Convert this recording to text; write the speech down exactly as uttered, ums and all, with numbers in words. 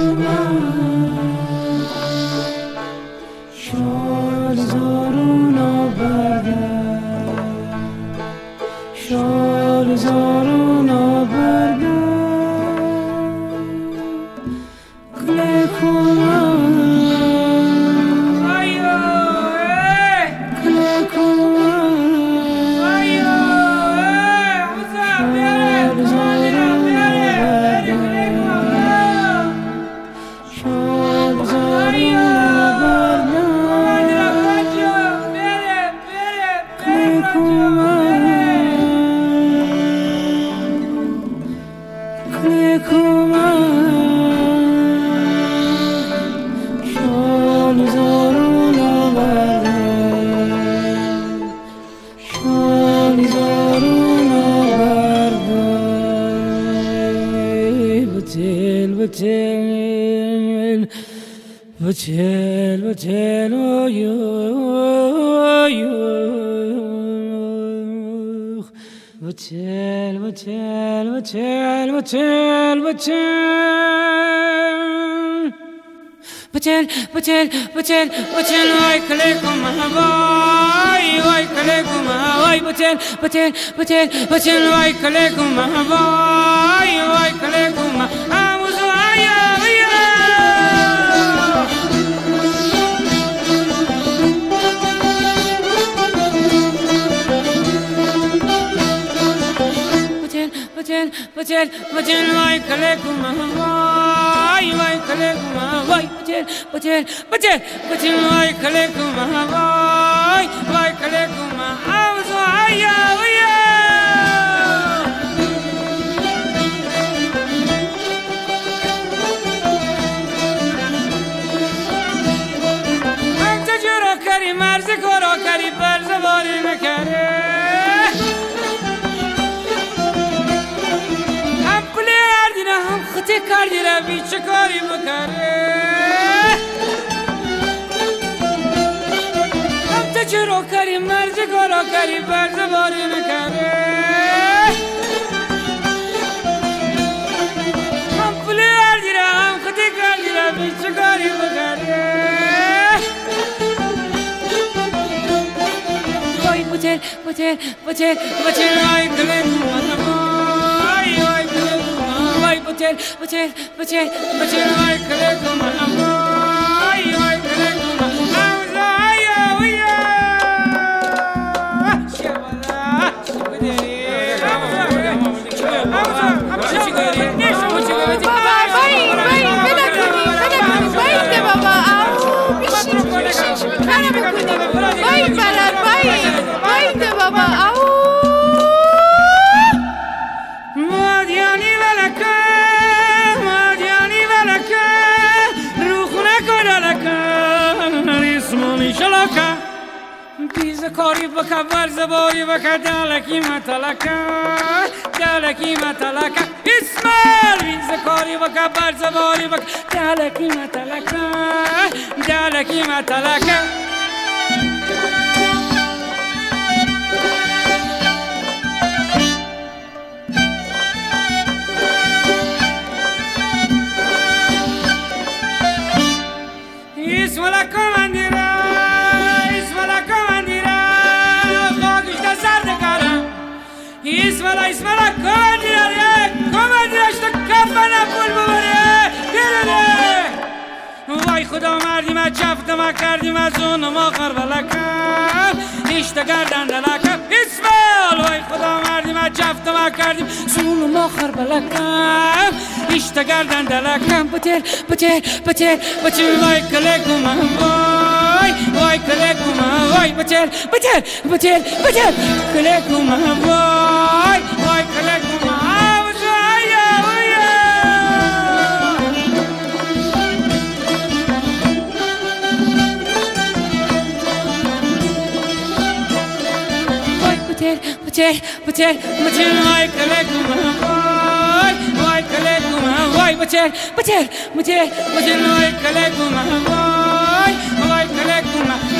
شال زارون آوردم شال زارون آوردم کله کمم کله کمم شال زارون Batel, batel, batel, oh you, oh you. Batel, batel, batel, batel, batel. Batel, batel, batel, batel, oy kalekum boy, oy kalekum boy, batel, batel, batel, batel, oy kalekum boy, oy kalekum. Batel, batel, batel, vay kalekum, vay, vay kalekum, vay, batel, batel, batel, batel, vay kalekum, vay, vay kalekum, avzo aya, aya. Anta juro kari, marzi koro kari, barza bari mekare. خطی کردی را بی چه کاری بکره هم تا چرا کاری مرز کارا کاری برز باری نکره هم پلی کردی را هم خطی کردی را بی چه کاری بکره وای بوتل بوتل بوتل بوتل وای کلیم Batel, batel, batel, batel, ay kalekum, ay, ay kalekum, avza aya, aya. Şevada, şibderi, avza, avza, avza şigeri, ne şu şigeri? Baba, bay, bay, bela kuni, bela kuni, bay de baba, au, bişin, bişin, şimdi kara mı kuni? Bay bela, bay, bay de baba, au. Madiyani velaka. بیز کاری بکن ورز باری بکن دلکی متلکه دلکی متلکه اسمال بیز کاری بکن ورز باری بکن دلکی متلکه دلکی متلکه اسمال کماندیره اسمالا اسمالا کماندیره کماندیره اشتا کفنه پول ببره بیرونه وای خدا مردیم از جفتم کردیم از اونم آخر بلکم اشتا گردن دلکم اسمال وای خدا مردیم از جفتم کردیم از اونم آخر بلکم اشتا گردن دلکم بطل بطل بطل بطل وای کلکم وای وای کلکم وای بطل بطل بطل بطل کلکم وای وای کلکم Batel, batel, batel, vay kalekum, vay, vay kalekum, vay batel, batel, batel, batel, vay kalekum, vay, vay kalekum.